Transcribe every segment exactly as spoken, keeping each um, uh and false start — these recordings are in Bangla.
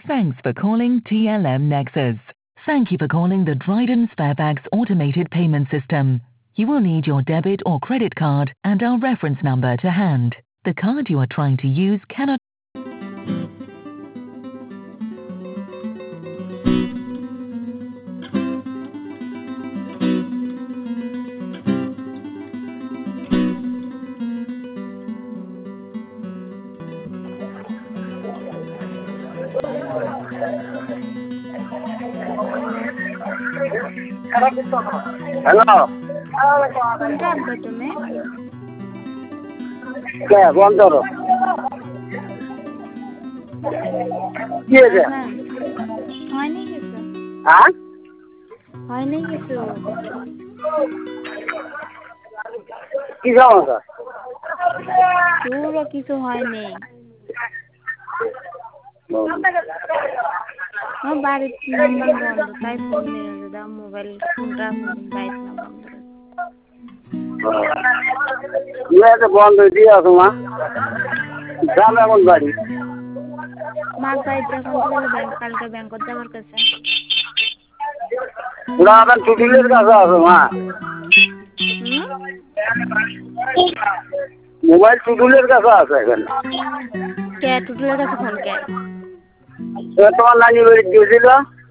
Thanks for calling T L M Nexus. Thank you for calling the Dryden Sparebags automated payment system. You will need your debit or credit card and our reference number to hand. The card you are trying to use cannot. Hello কোনটা আনবে তুমি? কে বন্ধ করো কি হয়েছে? হ্যাঁ, হয়নি কিছু, হ্যাঁ হয়নি কিছু। কি সমস্যা? তোরও কিছু হয়নি। আমার বাড়ির নাম্বার বন্ধ, তাই ফোন দিলাম। দাদা মোবাইল ফোনটা বাইক না বন্ধ করে। ইয়ে বন্ধ দিয়ে আসো মা যাম এখন বাড়ি মার বাড়ি যখন গেলে ব্যাংক কালকে ব্যাংকত যাবার কাছে ওরা এখন টুটুলের কাছে আসো মা মোবাইল টুটুলের কাছে আছে এখানে কে টুটুলের কাছে ফোন কে তোমার নানি বাড়ি দিয়েছিল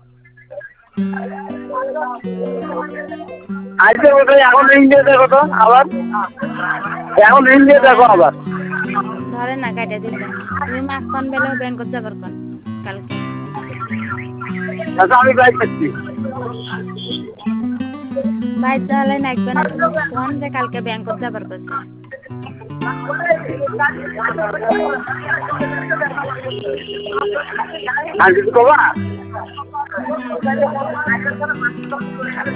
আজকে কোথায় এখন রিং দিয়ে দেখো তো আবার এখন রিং দিয়ে দেখো আবার ধরে না কাটে দিতে তুমি মাছ কোন বেলা ব্যাংকত যাবার কোন কালকে আচ্ছা আমি বাইক করছি বাইক চালালে নাকবে না তুমি ফোন যে কালকে ব্যাংকত যাবার কাছে আর কিছু কবা